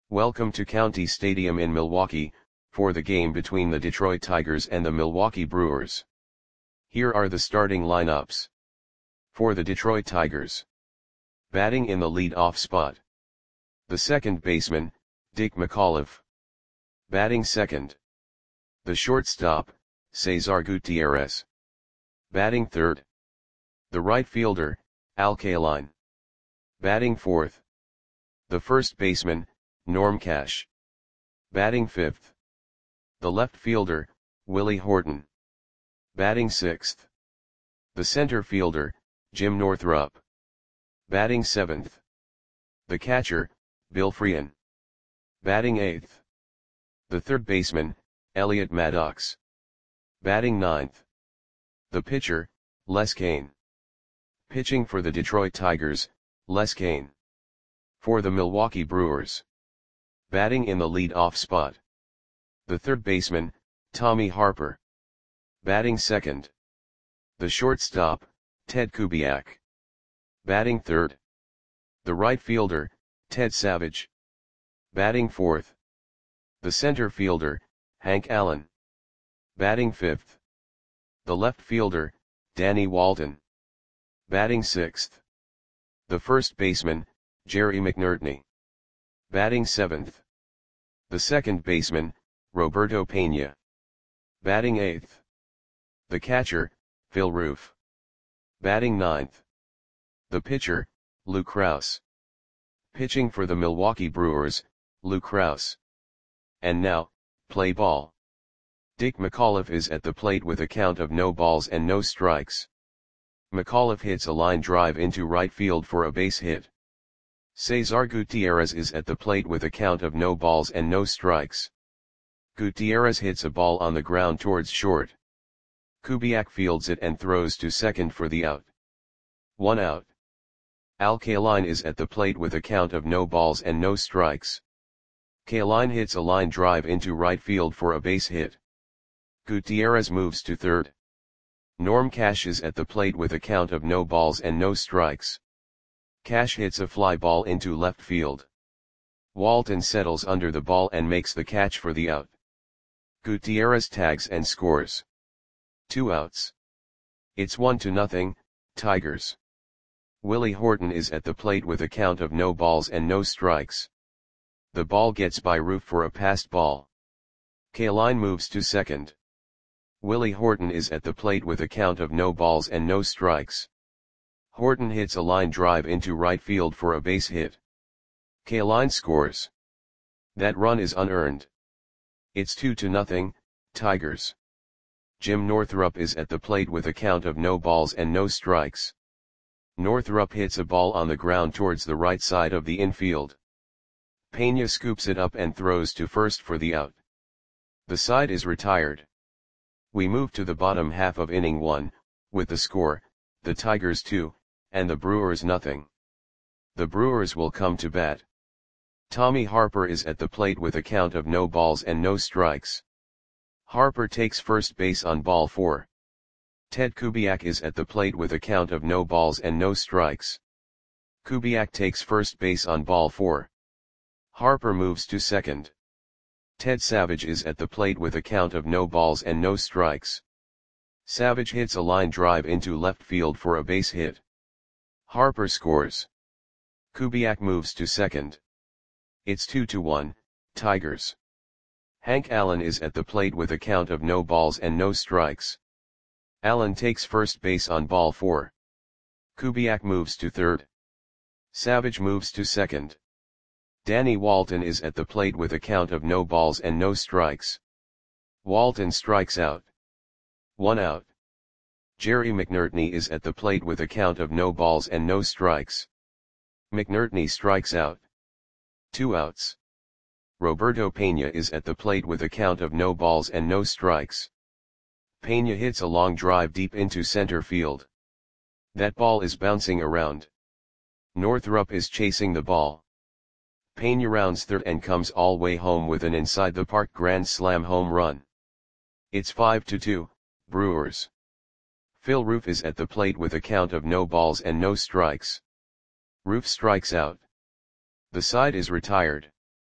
Welcome to County Stadium in Milwaukee, for the game between the Detroit Tigers and the Milwaukee Brewers. Here are the starting lineups. For the Detroit Tigers. Batting in the lead-off spot. The second baseman, Dick McAuliffe. Batting second. The shortstop, Cesar Gutierrez. Batting third. The right fielder, Al Kaline. Batting fourth. The first baseman, Norm Cash. Batting fifth. The left fielder, Willie Horton. Batting sixth. The center fielder, Jim Northrup. Batting seventh. The catcher, Bill Freehan. Batting eighth. The third baseman, Elliot Maddox. Batting ninth. The pitcher, Les Cain. Pitching for the Detroit Tigers, Les Cain. For the Milwaukee Brewers. Batting in the lead-off spot. The third baseman, Tommy Harper. Batting second. The shortstop, Ted Kubiak. Batting third. The right fielder, Ted Savage. Batting fourth. The center fielder, Hank Allen. Batting fifth. The left fielder, Danny Walton. Batting sixth. The first baseman, Jerry McNertney. Batting seventh. The second baseman, Roberto Pena. Batting eighth. The catcher, Phil Roof. Batting ninth. The pitcher, Lou Krause. Pitching for the Milwaukee Brewers, Lou Krause. And now, play ball. Dick McAuliffe is at the plate with a count of no balls and no strikes. McAuliffe hits a line drive into right field for a base hit. Cesar Gutierrez is at the plate with a count of no balls and no strikes. Gutierrez hits a ball on the ground towards short. Kubiak fields it and throws to second for the out. 1 out. Al Kaline is at the plate with a count of no balls and no strikes. Kaline hits a line drive into right field for a base hit. Gutierrez moves to third. Norm Cash is at the plate with a count of no balls and no strikes. Cash hits a fly ball into left field. Walton settles under the ball and makes the catch for the out. Gutierrez tags and scores. 2 outs. It's 1-0, Tigers. Willie Horton is at the plate with a count of no balls and no strikes. The ball gets by Roof for a passed ball. Kaline moves to second. Willie Horton is at the plate with a count of no balls and no strikes. Horton hits a line drive into right field for a base hit. Kaline scores. That run is unearned. It's 2-0, Tigers. Jim Northrup is at the plate with a count of no balls and no strikes. Northrup hits a ball on the ground towards the right side of the infield. Pena scoops it up and throws to first for the out. The side is retired. We move to the bottom half of inning 1, with the score, the Tigers 2, and the Brewers 0. The Brewers will come to bat. Tommy Harper is at the plate with a count of no balls and no strikes. Harper takes first base on ball 4. Ted Kubiak is at the plate with a count of no balls and no strikes. Kubiak takes first base on ball 4. Harper moves to second. Ted Savage is at the plate with a count of no balls and no strikes. Savage hits a line drive into left field for a base hit. Harper scores. Kubiak moves to second. It's 2-1, Tigers. Hank Allen is at the plate with a count of no balls and no strikes. Allen takes first base on ball 4. Kubiak moves to third. Savage moves to second. Danny Walton is at the plate with a count of no balls and no strikes. Walton strikes out. 1 out. Jerry McNertney is at the plate with a count of no balls and no strikes. McNertney strikes out. 2 outs. Roberto Pena is at the plate with a count of no balls and no strikes. Pena hits a long drive deep into center field. That ball is bouncing around. Northrup is chasing the ball. Pena rounds third and comes all way home with an inside-the-park grand slam home run. It's 5-2, Brewers. Phil Roof is at the plate with a count of no balls and no strikes. Roof strikes out. The side is retired.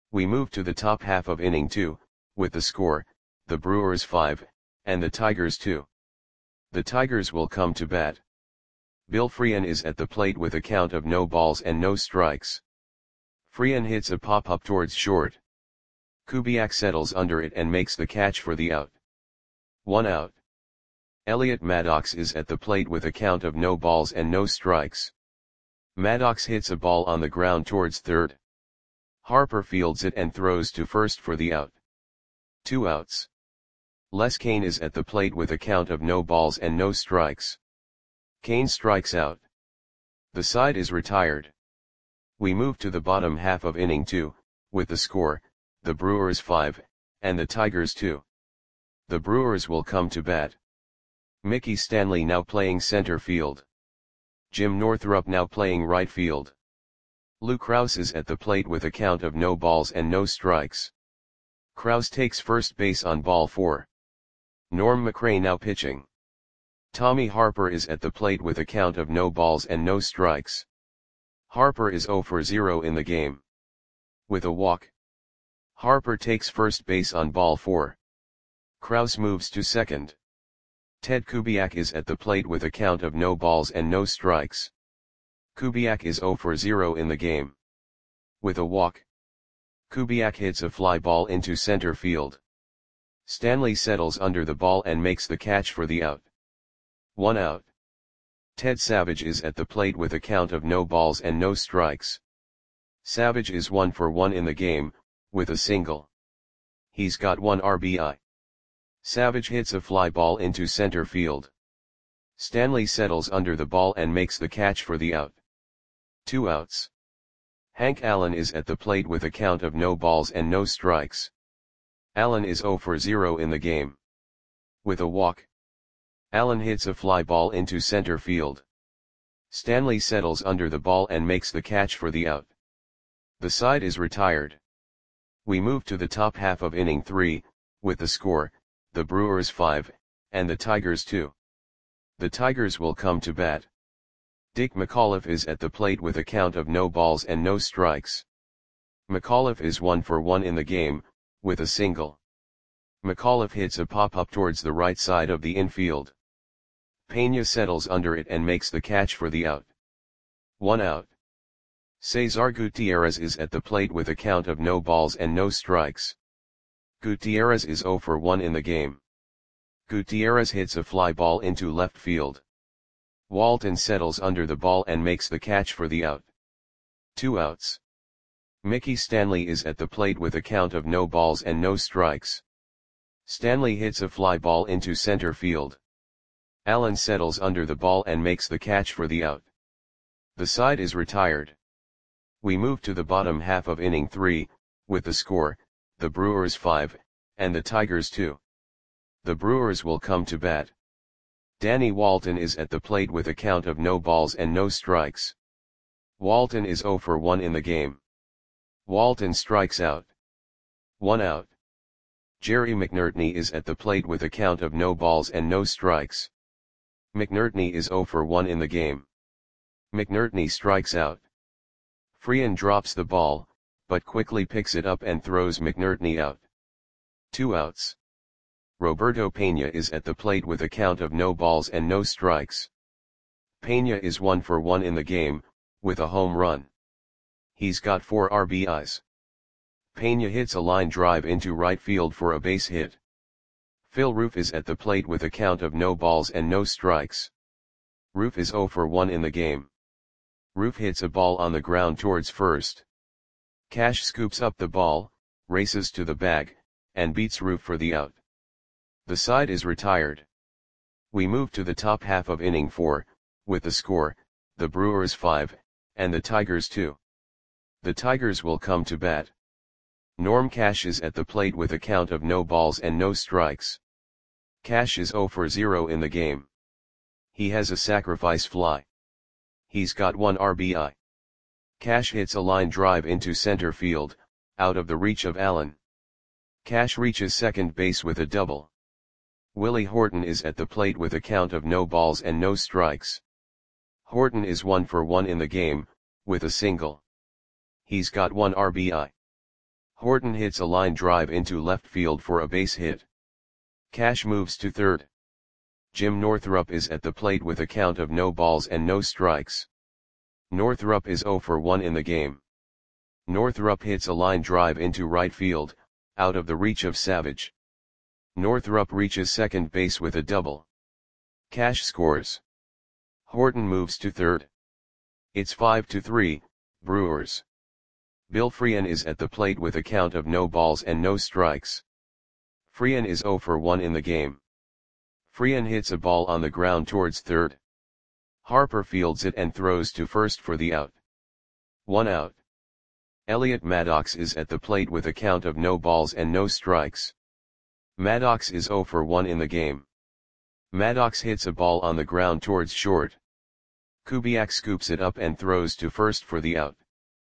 We move to the top half of inning 2, with the score, the Brewers 5, and the Tigers 2. The Tigers will come to bat. Bill Freehan is at the plate with a count of no balls and no strikes. Freehan hits a pop-up towards short. Kubiak settles under it and makes the catch for the out. 1 out. Elliot Maddox is at the plate with a count of no balls and no strikes. Maddox hits a ball on the ground towards third. Harper fields it and throws to first for the out. 2 outs. Les Kane is at the plate with a count of no balls and no strikes. Kane strikes out. The side is retired. We move to the bottom half of inning 2, with the score, the Brewers 5, and the Tigers 2. The Brewers will come to bat. Mickey Stanley now playing center field. Jim Northrup now playing right field. Lou Krause is at the plate with a count of no balls and no strikes. Krause takes first base on ball 4. Norm McRae now pitching. Tommy Harper is at the plate with a count of no balls and no strikes. Harper is 0 for 0 in the game. With a walk. Harper takes first base on ball 4. Krause moves to second. Ted Kubiak is at the plate with a count of no balls and no strikes. Kubiak is 0 for 0 in the game. With a walk. Kubiak hits a fly ball into center field. Stanley settles under the ball and makes the catch for the out. 1 out. Ted Savage is at the plate with a count of no balls and no strikes. Savage is 1 for 1 in the game, with a single. He's got 1 RBI. Savage hits a fly ball into center field. Stanley settles under the ball and makes the catch for the out. 2 outs. Hank Allen is at the plate with a count of no balls and no strikes. Allen is 0 for 0 in the game. With a walk. Allen hits a fly ball into center field. Stanley settles under the ball and makes the catch for the out. The side is retired. We move to the top half of inning 3, with the score, the Brewers 5, and the Tigers 2. The Tigers will come to bat. Dick McAuliffe is at the plate with a count of no balls and no strikes. McAuliffe is 1 for 1 in the game, with a single. McAuliffe hits a pop-up towards the right side of the infield. Pena settles under it and makes the catch for the out. 1 out. Cesar Gutierrez is at the plate with a count of no balls and no strikes. Gutierrez is 0 for 1 in the game. Gutierrez hits a fly ball into left field. Walton settles under the ball and makes the catch for the out. 2 outs. Mickey Stanley is at the plate with a count of no balls and no strikes. Stanley hits a fly ball into center field. Allen settles under the ball and makes the catch for the out. The side is retired. We move to the bottom half of inning 3, with the score, the Brewers 5, and the Tigers 2. The Brewers will come to bat. Danny Walton is at the plate with a count of no balls and no strikes. Walton is 0 for 1 in the game. Walton strikes out. 1 out. Jerry McNertney is at the plate with a count of no balls and no strikes. McNertney is 0 for 1 in the game. McNertney strikes out. Freehan drops the ball, but quickly picks it up and throws McNertney out. 2 outs. Roberto Pena is at the plate with a count of no balls and no strikes. Pena is 1 for 1 in the game, with a home run. He's got 4 RBIs. Pena hits a line drive into right field for a base hit. Phil Roof is at the plate with a count of no balls and no strikes. Roof is 0 for 1 in the game. Roof hits a ball on the ground towards first. Cash scoops up the ball, races to the bag, and beats Roof for the out. The side is retired. We move to the top half of inning 4, with the score, the Brewers 5, and the Tigers 2. The Tigers will come to bat. Norm Cash is at the plate with a count of no balls and no strikes. Cash is 0 for 0 in the game. He has a sacrifice fly. He's got 1 RBI. Cash hits a line drive into center field, out of the reach of Allen. Cash reaches second base with a double. Willie Horton is at the plate with a count of no balls and no strikes. Horton is 1 for 1 in the game, with a single. He's got 1 RBI. Horton hits a line drive into left field for a base hit. Cash moves to third. Jim Northrup is at the plate with a count of no balls and no strikes. Northrup is 0 for 1 in the game. Northrup hits a line drive into right field, out of the reach of Savage. Northrup reaches second base with a double. Cash scores. Horton moves to third. It's 5-3, Brewers. Bill Freehan is at the plate with a count of no balls and no strikes. Freehan is 0 for 1 in the game. Freehan hits a ball on the ground towards third. Harper fields it and throws to first for the out. 1 out. Elliot Maddox is at the plate with a count of no balls and no strikes. Maddox is 0 for 1 in the game. Maddox hits a ball on the ground towards short. Kubiak scoops it up and throws to first for the out.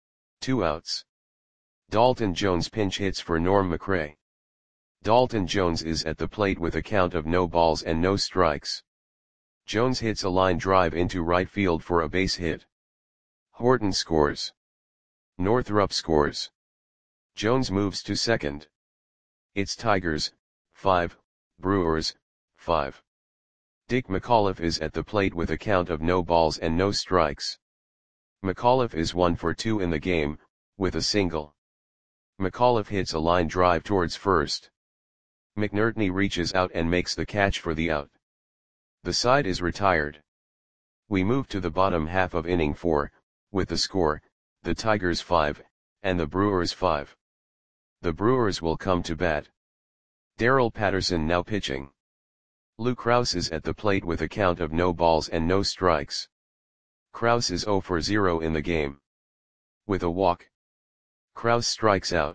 2 outs. Dalton Jones pinch hits for Norm McRae. Dalton Jones is at the plate with a count of no balls and no strikes. Jones hits a line drive into right field for a base hit. Horton scores. Northrup scores. Jones moves to second. It's Tigers, 5, Brewers, 5. Dick McAuliffe is at the plate with a count of no balls and no strikes. McAuliffe is 1 for 2 in the game, with a single. McAuliffe hits a line drive towards first. McNertney reaches out and makes the catch for the out. The side is retired. We move to the bottom half of inning 4, with the score, the Tigers 5, and the Brewers 5. The Brewers will come to bat. Darrell Patterson now pitching. Lou Krause is at the plate with a count of no balls and no strikes. Krause is 0 for 0 in the game. With a walk. Krause strikes out.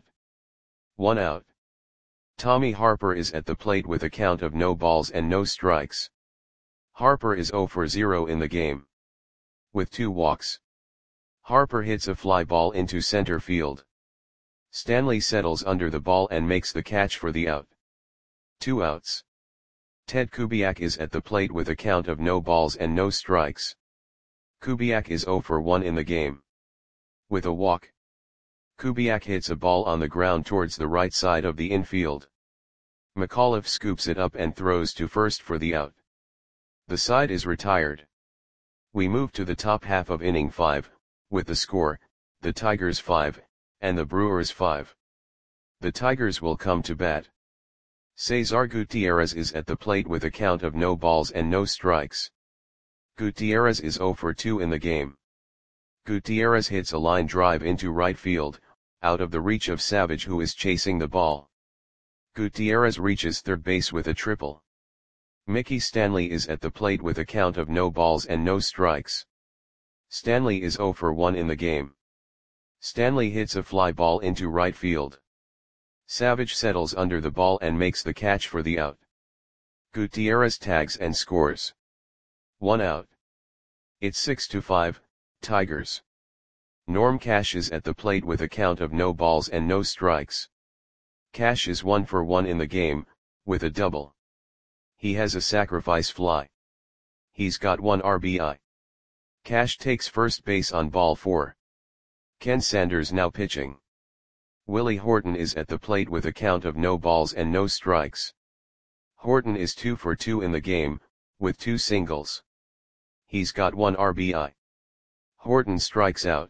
1 out. Tommy Harper is at the plate with a count of no balls and no strikes. Harper is 0 for 0 in the game. With 2 walks. Harper hits a fly ball into center field. Stanley settles under the ball and makes the catch for the out. 2 outs. Ted Kubiak is at the plate with a count of no balls and no strikes. Kubiak is 0 for 1 in the game. With a walk. Kubiak hits a ball on the ground towards the right side of the infield. McAuliffe scoops it up and throws to first for the out. The side is retired. We move to the top half of inning 5, with the score, the Tigers 5, and the Brewers 5. The Tigers will come to bat. Cesar Gutierrez is at the plate with a count of no balls and no strikes. Gutierrez is 0 for 2 in the game. Gutierrez hits a line drive into right field, out of the reach of Savage who is chasing the ball. Gutierrez reaches third base with a triple. Mickey Stanley is at the plate with a count of no balls and no strikes. Stanley is 0 for 1 in the game. Stanley hits a fly ball into right field. Savage settles under the ball and makes the catch for the out. Gutierrez tags and scores. 1 out. It's 6-5, Tigers. Norm Cash is at the plate with a count of no balls and no strikes. Cash is 1 for 1 in the game, with a double. He has a sacrifice fly. He's got 1 RBI. Cash takes first base on ball 4. Ken Sanders now pitching. Willie Horton is at the plate with a count of no balls and no strikes. Horton is 2 for 2 in the game, with 2 singles. He's got 1 RBI. Horton strikes out.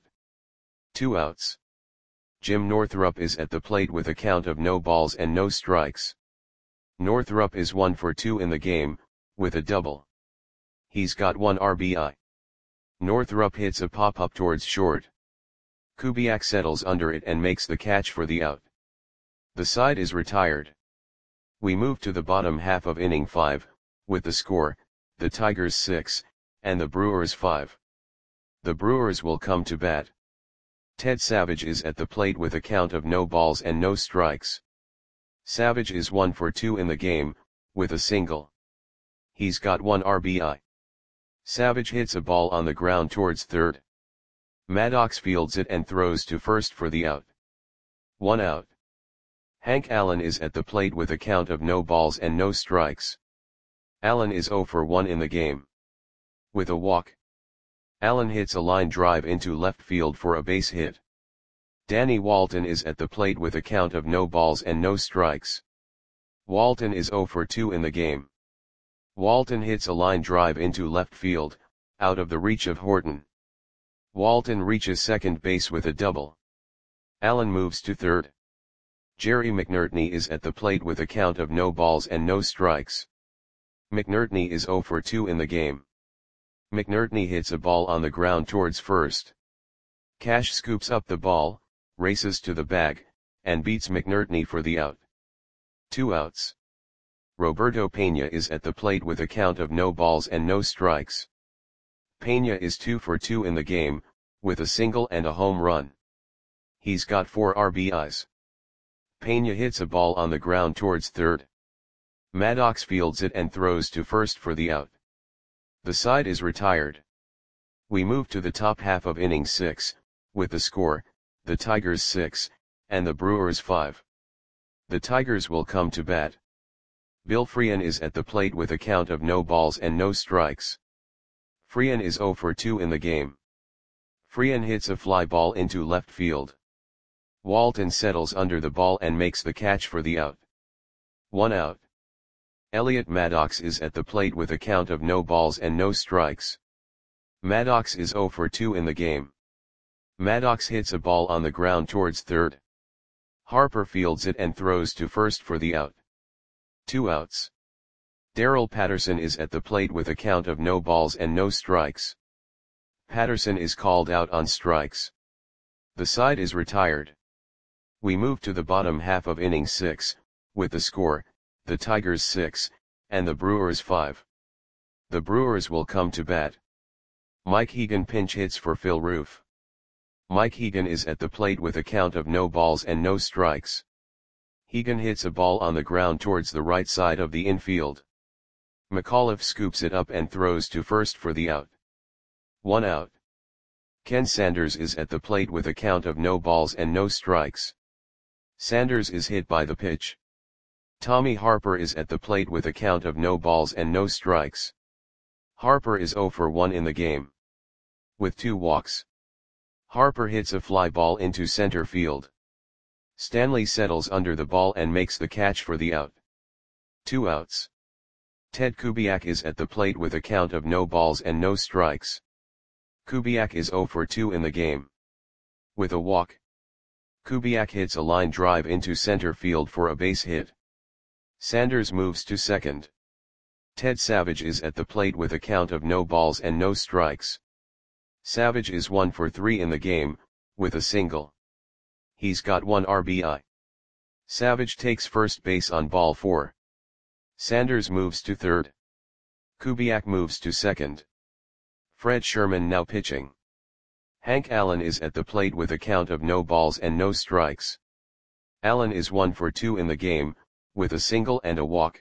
2 outs. Jim Northrup is at the plate with a count of no balls and no strikes. Northrup is 1 for 2 in the game, with a double. He's got 1 RBI. Northrup hits a pop-up towards short. Kubiak settles under it and makes the catch for the out. The side is retired. We move to the bottom half of inning 5, with the score, the Tigers 6, and the Brewers 5. The Brewers will come to bat. Ted Savage is at the plate with a count of no balls and no strikes. Savage is 1 for 2 in the game, with a single. He's got 1 RBI. Savage hits a ball on the ground towards third. Maddox fields it and throws to first for the out. 1 out. Hank Allen is at the plate with a count of no balls and no strikes. Allen is 0 for 1 in the game. With a walk. Allen hits a line drive into left field for a base hit. Danny Walton is at the plate with a count of no balls and no strikes. Walton is 0 for 2 in the game. Walton hits a line drive into left field, out of the reach of Horton. Walton reaches second base with a double. Allen moves to third. Jerry McNertney is at the plate with a count of no balls and no strikes. McNertney is 0 for 2 in the game. McNertney hits a ball on the ground towards first. Cash scoops up the ball, races to the bag, and beats McNertney for the out. 2 outs. Roberto Pena is at the plate with a count of no balls and no strikes. Pena is 2 for 2 in the game, with a single and a home run. He's got 4 RBIs. Pena hits a ball on the ground towards third. Maddox fields it and throws to first for the out. The side is retired. We move to the top half of inning 6, with the score, the Tigers 6, and the Brewers 5. The Tigers will come to bat. Bill Freehan is at the plate with a count of no balls and no strikes. Freehan is 0 for 2 in the game. Freehan hits a fly ball into left field. Walton settles under the ball and makes the catch for the out. 1 out. Elliot Maddox is at the plate with a count of no balls and no strikes. Maddox is 0 for 2 in the game. Maddox hits a ball on the ground towards third. Harper fields it and throws to first for the out. 2 outs. Darrell Patterson is at the plate with a count of no balls and no strikes. Patterson is called out on strikes. The side is retired. We move to the bottom half of inning 6, with the score, the Tigers 6, and the Brewers 5. The Brewers will come to bat. Mike Hegan pinch hits for Phil Roof. Mike Hegan is at the plate with a count of no balls and no strikes. Hegan hits a ball on the ground towards the right side of the infield. McAuliffe scoops it up and throws to first for the out. 1 out. Ken Sanders is at the plate with a count of no balls and no strikes. Sanders is hit by the pitch. Tommy Harper is at the plate with a count of no balls and no strikes. Harper is 0 for 1 in the game. With 2 walks. Harper hits a fly ball into center field. Stanley settles under the ball and makes the catch for the out. 2 outs. Ted Kubiak is at the plate with a count of no balls and no strikes. Kubiak is 0 for 2 in the game. With a walk. Kubiak hits a line drive into center field for a base hit. Sanders moves to second. Ted Savage is at the plate with a count of no balls and no strikes. Savage is 1 for 3 in the game, with a single. He's got 1 RBI. Savage takes first base on ball 4. Sanders moves to third. Kubiak moves to second. Fred Sherman now pitching. Hank Allen is at the plate with a count of no balls and no strikes. Allen is 1 for 2 in the game, with a single and a walk.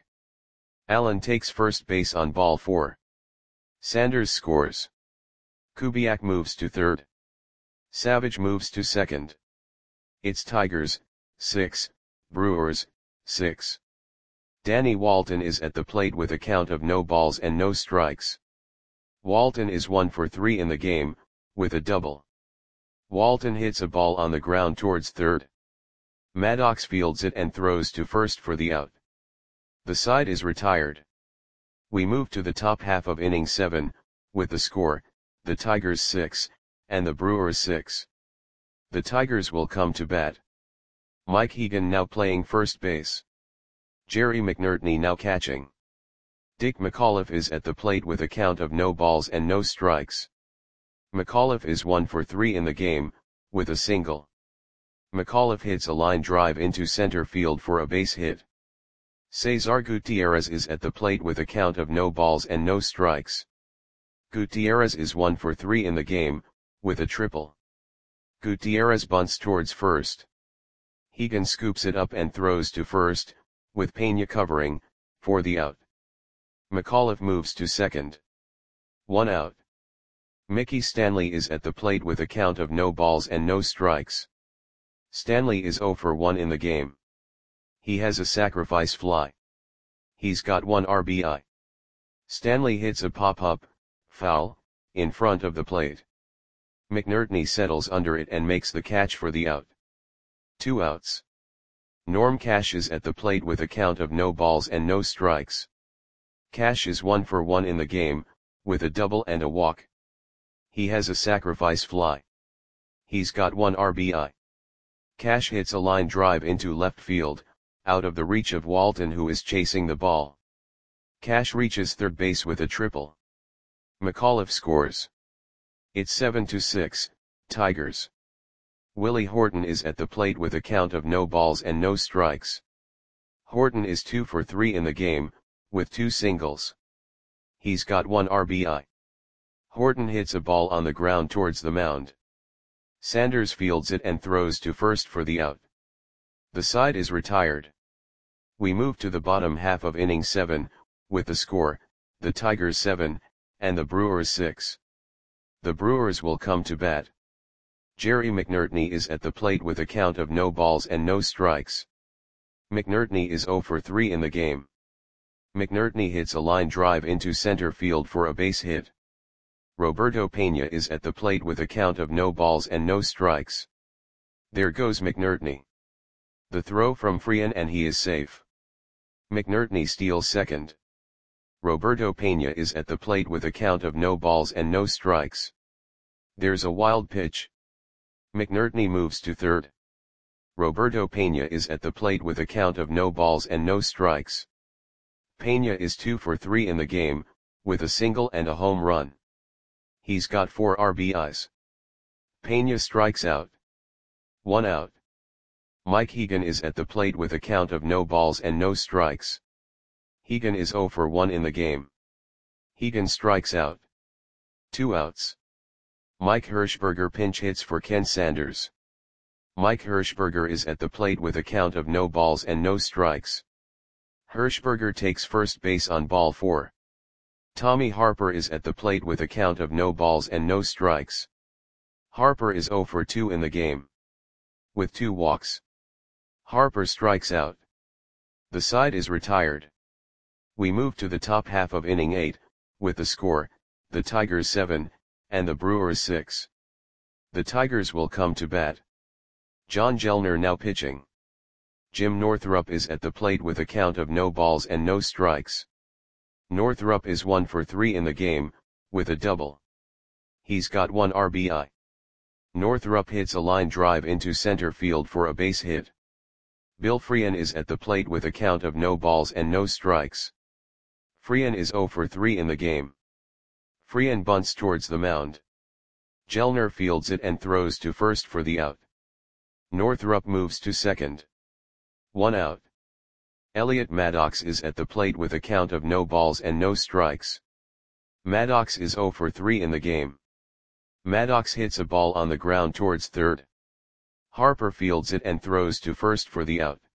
Allen takes first base on ball 4. Sanders scores. Kubiak moves to third. Savage moves to second. It's Tigers, 6, Brewers, 6. Danny Walton is at the plate with a count of no balls and no strikes. Walton is 1 for 3 in the game, with a double. Walton hits a ball on the ground towards third. Maddox fields it and throws to first for the out. The side is retired. We move to the top half of inning 7, with the score, the Tigers 6, and the Brewers 6. The Tigers will come to bat. Mike Hegan now playing first base. Jerry McNertney now catching. Dick McAuliffe is at the plate with a count of no balls and no strikes. McAuliffe is 1 for 3 in the game, with a single. McAuliffe hits a line drive into center field for a base hit. Cesar Gutierrez is at the plate with a count of no balls and no strikes. Gutierrez is 1 for 3 in the game, with a triple. Gutierrez bunts towards first. Hegan scoops it up and throws to first, with Pena covering, for the out. McAuliffe moves to second. 1 out. Mickey Stanley is at the plate with a count of no balls and no strikes. Stanley is 0 for 1 in the game. He has a sacrifice fly. He's got 1 RBI. Stanley hits a pop-up, foul, in front of the plate. McNertney settles under it and makes the catch for the out. 2 outs. Norm Cash is at the plate with a count of no balls and no strikes. Cash is 1 for 1 in the game, with a double and a walk. He has a sacrifice fly. He's got 1 RBI. Cash hits a line drive into left field, out of the reach of Walton, who is chasing the ball. Cash reaches third base with a triple. McAuliffe scores. It's 7-6, Tigers. Willie Horton is at the plate with a count of no balls and no strikes. Horton is 2 for 3 in the game, with 2 singles. He's got 1 RBI. Horton hits a ball on the ground towards the mound. Sanders fields it and throws to first for the out. The side is retired. We move to the bottom half of inning 7, with the score, the Tigers 7, and the Brewers 6. The Brewers will come to bat. Jerry McNertney is at the plate with a count of no balls and no strikes. McNertney is 0 for 3 in the game. McNertney hits a line drive into center field for a base hit. Roberto Pena is at the plate with a count of no balls and no strikes. There goes McNertney. The throw from Freehan and he is safe. McNertney steals second. Roberto Pena is at the plate with a count of no balls and no strikes. There's a wild pitch. McNertney moves to third. Roberto Pena is at the plate with a count of no balls and no strikes. Pena is 2 for 3 in the game, with a single and a home run. He's got 4 RBIs. Pena strikes out. 1 out. Mike Hegan is at the plate with a count of no balls and no strikes. Hegan is 0 for 1 in the game. Hegan strikes out. 2 outs. Mike Hirschberger pinch hits for Ken Sanders. Mike Hirschberger is at the plate with a count of no balls and no strikes. Hirschberger takes first base on ball 4. Tommy Harper is at the plate with a count of no balls and no strikes. Harper is 0 for 2 in the game. With 2 walks. Harper strikes out. The side is retired. We move to the top half of inning 8, with the score, the Tigers 7, and the Brewers 6. The Tigers will come to bat. John Gellner now pitching. Jim Northrup is at the plate with a count of no balls and no strikes. Northrup is 1 for 3 in the game, with a double. He's got 1 RBI. Northrup hits a line drive into center field for a base hit. Bill Freehan is at the plate with a count of no balls and no strikes. Freehan is 0 for 3 in the game. Freehan bunts towards the mound. Gellner fields it and throws to first for the out. Northrup moves to second. 1 out. Elliot Maddox is at the plate with a count of no balls and no strikes. Maddox is 0 for 3 in the game. Maddox hits a ball on the ground towards third. Harper fields it and throws to first for the out.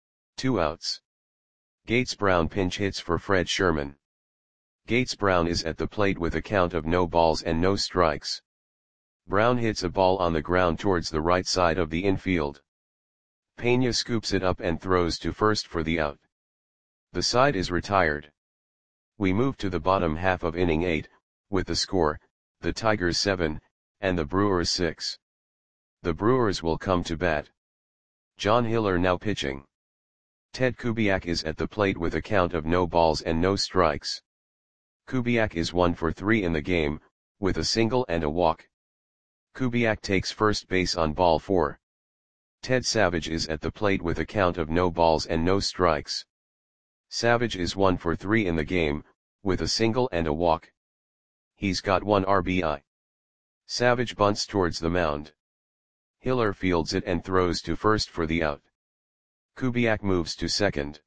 2 outs. Gates Brown pinch hits for Fred Sherman. Gates Brown is at the plate with a count of no balls and no strikes. Brown hits a ball on the ground towards the right side of the infield. Pena scoops it up and throws to first for the out. The side is retired. We move to the bottom half of inning 8, with the score, the Tigers 7, and the Brewers 6. The Brewers will come to bat. John Hiller now pitching. Ted Kubiak is at the plate with a count of no balls and no strikes. Kubiak is 1 for 3 in the game, with a single and a walk. Kubiak takes first base on ball 4. Ted Savage is at the plate with a count of no balls and no strikes. Savage is 1 for 3 in the game, with a single and a walk. He's got 1 RBI. Savage bunts towards the mound. Hiller fields it and throws to first for the out. Kubiak moves to second.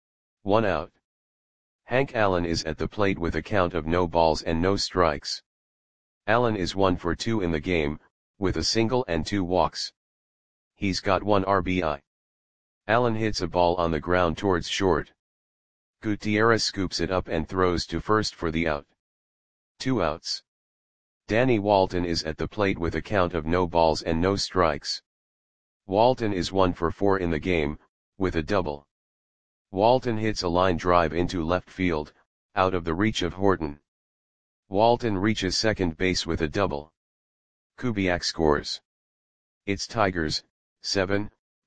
1 out. Hank Allen is at the plate with a count of no balls and no strikes. Allen is 1 for 2 in the game, with a single and 2 walks. He's got 1 RBI. Allen hits a ball on the ground towards short. Gutierrez scoops it up and throws to first for the out. 2 outs. Danny Walton is at the plate with a count of no balls and no strikes. Walton is 1 for 4 in the game, with a double. Walton hits a line drive into left field, out of the reach of Horton. Walton reaches second base with a double. Kubiak scores. It's Tigers, 7,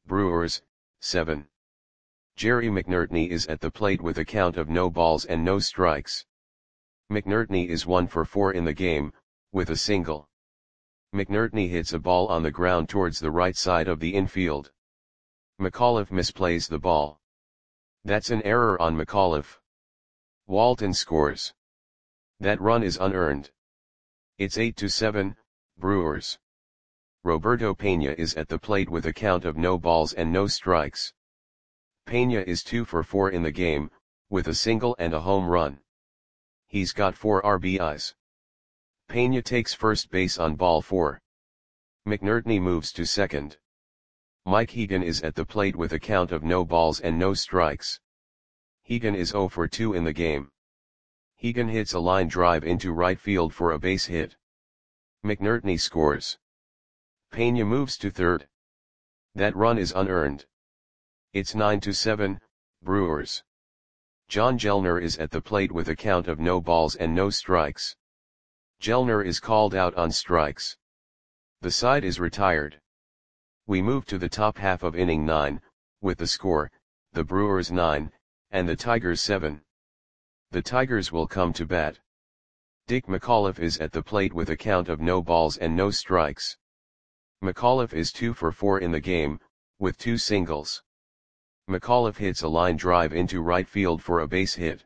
Brewers, 7. Jerry McNertney is at the plate with a count of no balls and no strikes. McNertney is 1 for 4 in the game, with a single. McNertney hits a ball on the ground towards the right side of the infield. McAuliffe misplays the ball. That's an error on McAuliffe. Walton scores. That run is unearned. It's 8-7, Brewers. Roberto Pena is at the plate with a count of no balls and no strikes. Pena is 2 for 4 in the game, with a single and a home run. He's got 4 RBIs. Pena takes first base on ball 4. McNertney moves to second. Mike Hegan is at the plate with a count of no balls and no strikes. Hegan is 0 for 2 in the game. Hegan hits a line drive into right field for a base hit. McNertney scores. Pena moves to third. That run is unearned. It's 9-7, Brewers. John Gellner is at the plate with a count of no balls and no strikes. Gellner is called out on strikes. The side is retired. We move to the top half of inning 9, with the score, the Brewers 9, and the Tigers 7. The Tigers will come to bat. Dick McAuliffe is at the plate with a count of no balls and no strikes. McAuliffe is 2 for 4 in the game, with 2 singles. McAuliffe hits a line drive into right field for a base hit.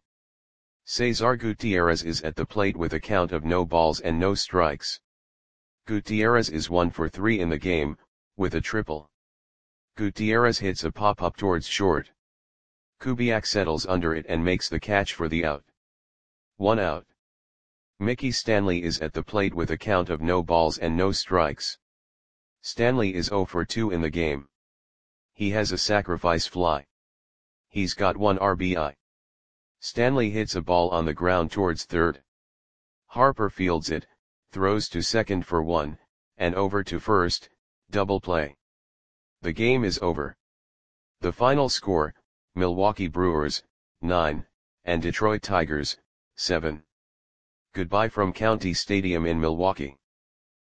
Cesar Gutierrez is at the plate with a count of no balls and no strikes. Gutierrez is 1 for 3 in the game, with a triple. Gutierrez hits a pop-up towards short. Kubiak settles under it and makes the catch for the out. 1 out. Mickey Stanley is at the plate with a count of no balls and no strikes. Stanley is 0 for 2 in the game. He has a sacrifice fly. He's got 1 RBI. Stanley hits a ball on the ground towards third. Harper fields it, throws to second for 1, and over to first, double play. The game is over. The final score, Milwaukee Brewers, 9, and Detroit Tigers, 7. Goodbye from County Stadium in Milwaukee.